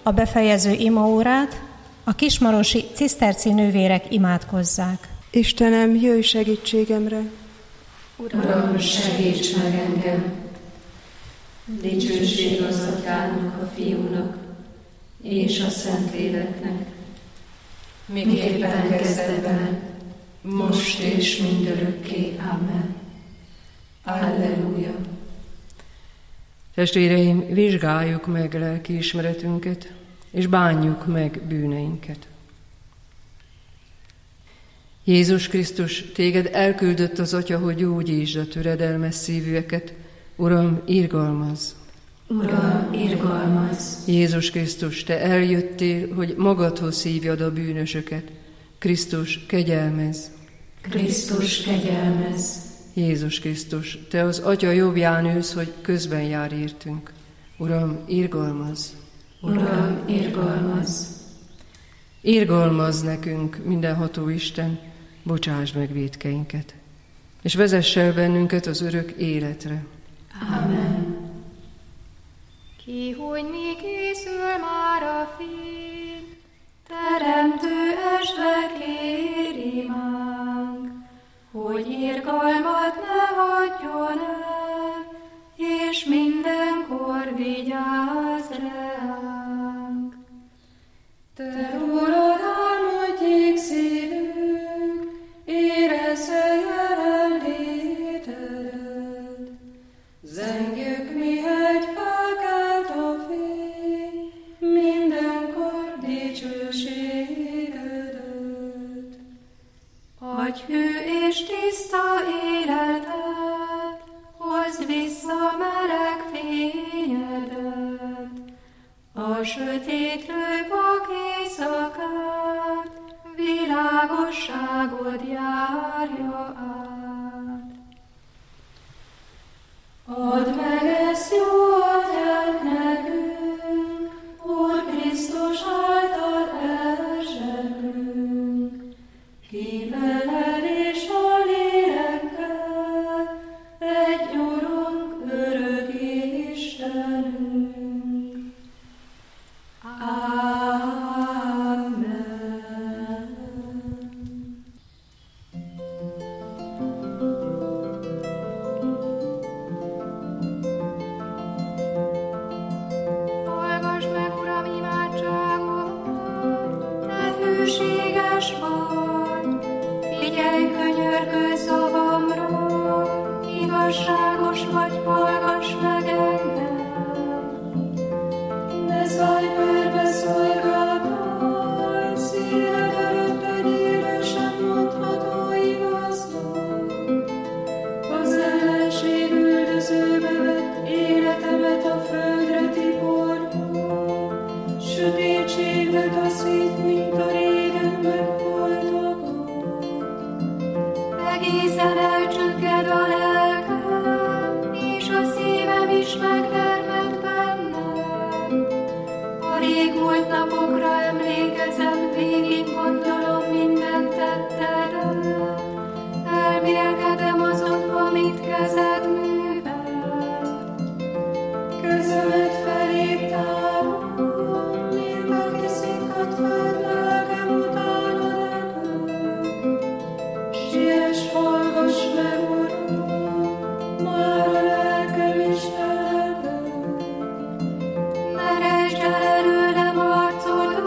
a befejező imaórát a kismarosi ciszterci nővérek imádkozzák. Istenem, jöjj segítségemre! Uram, segíts meg engem! Dicsőség az Atyának, a Fiúnak és a Szentléleknek, miképpen kezdetben, most és mindörökké. Amen. Alleluja! Testvéreim, vizsgáljuk meg lelkiismeretünket, és bánjuk meg bűneinket. Jézus Krisztus, téged elküldött az Atya, hogy gyógyítsd a töredelmes szívűeket. Uram, irgalmazz! Uram, irgalmazz! Jézus Krisztus, te eljöttél, hogy magadhoz hívjad a bűnösöket. Krisztus, kegyelmezz! Krisztus, kegyelmezz! Jézus Krisztus, te az Atya jobbján ülsz, hogy közben jár értünk. Uram, irgalmazz! Uram, irgalmazz! Irgalmazz nekünk, mindenható Isten, bocsásd meg vétkeinket, és vezess el bennünket az örök életre. Amen. Ki, hogy mi készül már a fény, teremtő esve kér imánk, hogy irgalmat ne hagyjon el, és mindenkor vigyázz ránk. Te rólad álmodjék szívünk, érezze jelenlétedet. Zengjük, mihegy felkelt a fény, mindenkor dicsőségedet. Adj hű és tiszta életet, hozd vissza meleg fényedet. A sötétlő vak éjszakát, világosságod járja át. Add meg ezt jó Atyánk nekünk, Úr Krisztus által elzseblünk. Ki veled és a lélekkel, egy Urunk, örök Istenünk. Amen. Hallgass meg, Uram, imádságot, te hűséges vagy, figyelj könyörgő szavamra, igazságos vagy, hallgass meg engem. Ne szállj perbe szolgáltály, szíved előtt egy élősen mondható igaznak. Az ellenség üldözőbe vett életemet a földre tiporja, sötétségbe taszít, mint a régen megboldogat. Egészen elcsökked a lelkem, és a szívem is megtermett bennem. A régmúlt napokra emlékezem, végig gondolom minden tettedet. Elmélkedem azon, amit kezed művel. Kezemet felé tárom, mint aki szikkat föld, lelkem utána repül. Siess, hallgass meg, Uram, már a lelkem is elvő. Ne rejtsd el előlem arcodat,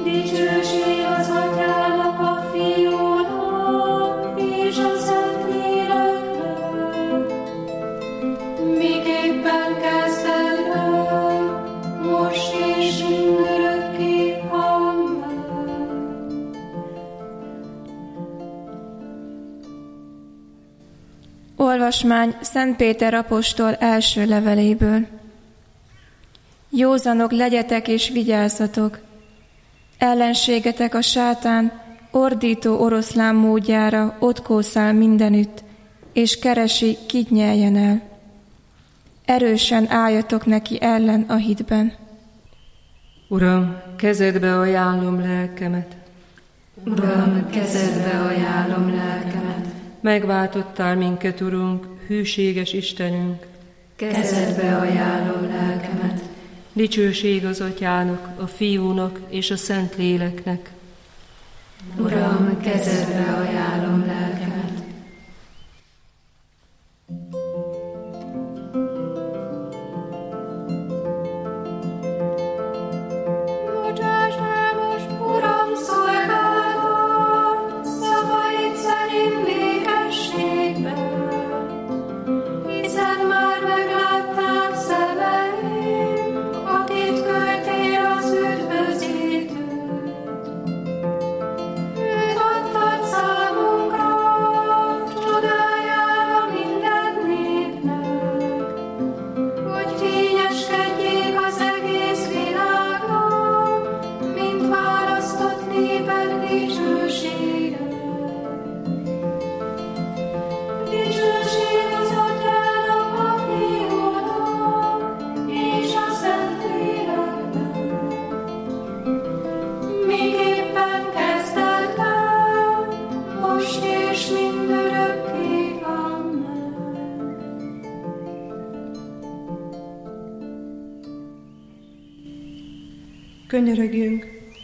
Dicsőség az Atyának, a Fiúnak és a Szentléleknek, miképpen kezdetben, most és mindörökké. Amen. Olvasmány Szent Péter apostol első leveléből. Józanok legyetek és vigyázzatok! Ellenségetek a sátán ordító oroszlán módjára ott kószál mindenütt, és keresi, kit nyeljen el. Erősen álljatok neki ellen a hitben. Uram, kezedbe ajánlom lelkemet. Uram, kezedbe ajánlom lelkemet. Megváltottál minket, Urunk, hűséges Istenünk. Kezedbe ajánlom lelkemet. Dicsőség az Atyának, a Fiúnak és a Szentléleknek. Uram, kezedbe ajánlom lelkemet. Bocsáss el most, Uram, szolgálatot, szavaid szerint békességben, hiszen már meglátták szemeim, akit küldtél az üdvözítőt. Őt adtad számunkra, csodájára minden népnek, hogy fényeskedjék az egész világnak, mint választott néped dicsősége. Dicsőség az Atyának, a Fiúnak és a Szentléleknek, miképpen kezdetben, most és mindörökké. Amen. Könyörögjünk!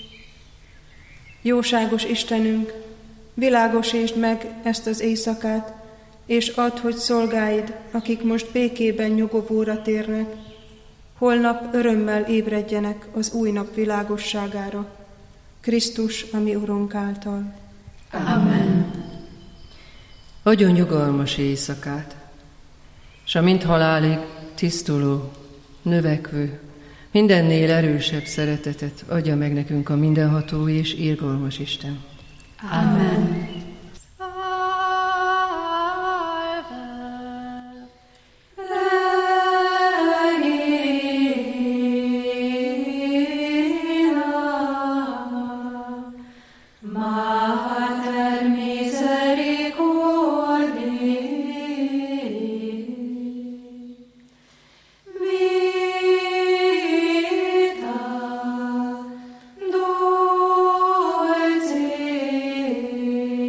Jóságos Istenünk, világosítsd meg ezt az éjszakát, és add, hogy szolgáid, akik most békében nyugovóra térnek, holnap örömmel ébredjenek az új nap világosságára, Krisztus, a mi Urunk által. Amen. Adjon nyugalmas éjszakát, s amint halálig tisztuló, növekvő, mindennél erősebb szeretetet adja meg nekünk a mindenható és irgalmas Isten. Amen. Vita, dolce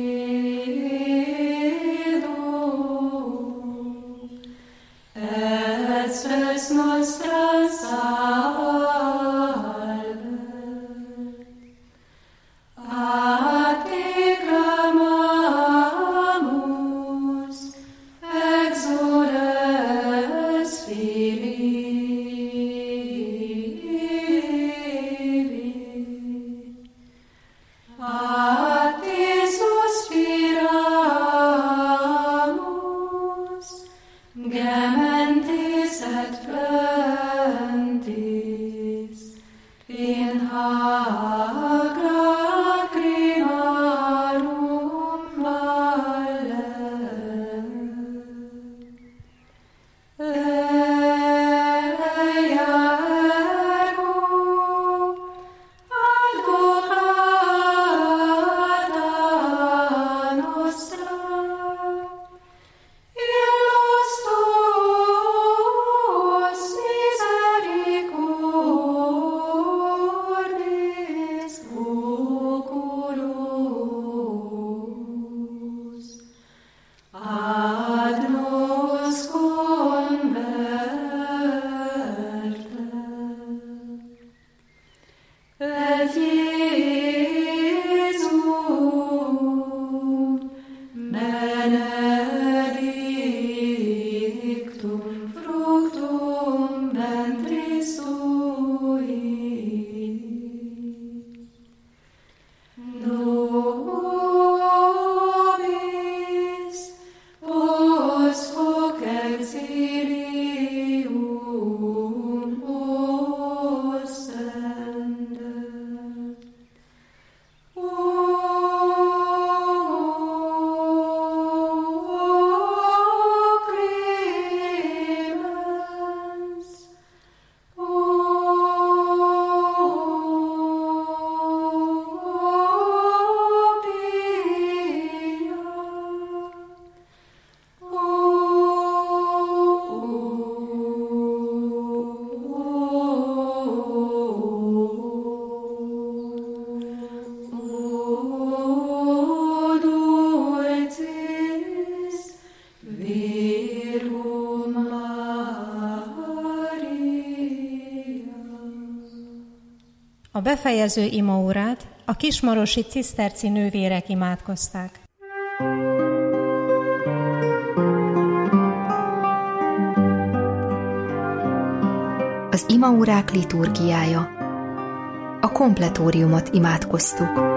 befejező imaórát a kismarosi ciszterci nővérek imádkozták. Az imaórák liturgiája. A kompletóriumot imádkoztuk.